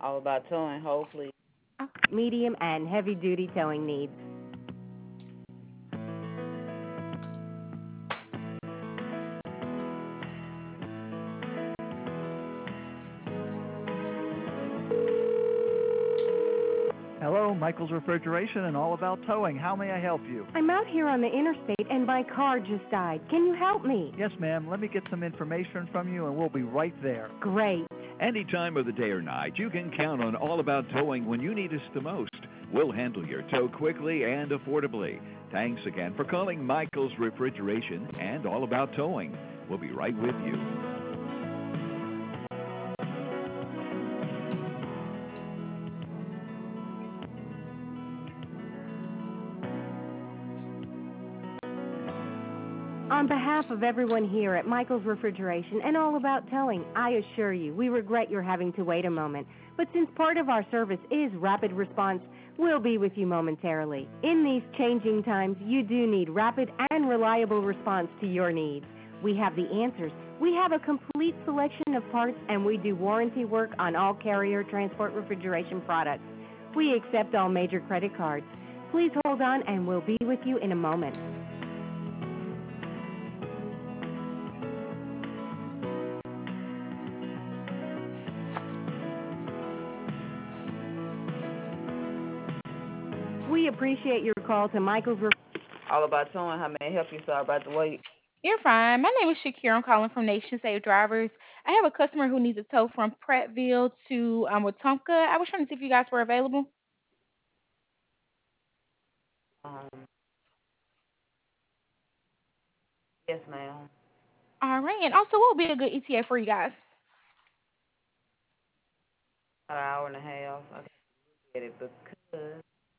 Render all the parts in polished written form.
All about towing, hopefully. Medium, and heavy-duty towing needs. Hello, Michael's Refrigeration and All About Towing. How may I help you? I'm out here on the interstate and my car just died. Can you help me? Yes, ma'am. Let me get some information from you and we'll be right there. Great. Any time of the day or night, you can count on All About Towing when you need us the most. We'll handle your tow quickly and affordably. Thanks again for calling Michael's Refrigeration and All About Towing. We'll be right with you. On behalf of everyone here at Michael's Refrigeration and All About Towing, I assure you we regret your having to wait a moment. But since part of our service is rapid response, we'll be with you momentarily. In these changing times, you do need rapid and reliable response to your needs. We have the answers. We have a complete selection of parts, and we do warranty work on all Carrier Transport refrigeration products. We accept all major credit cards. Please hold on, and we'll be with you in a moment. We appreciate your call to Michael's. All about towing. How may I help you? Sorry about the wait. You're fine. My name is Shakira. I'm calling from Nation Save Drivers. I have a customer who needs a tow from Prattville to Wetumpka. I was trying to see if you guys were available. Um, yes, ma'am. All right. And also, what would be a good ETA for you guys? About an hour and a half. I can get it because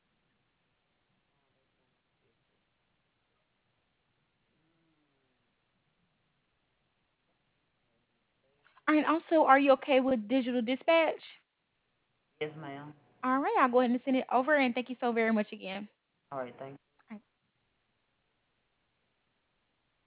All right. Also, are you okay with digital dispatch? yes, ma'am. All right. I'll go ahead and send it over. And thank you so very much again. All right, thank you.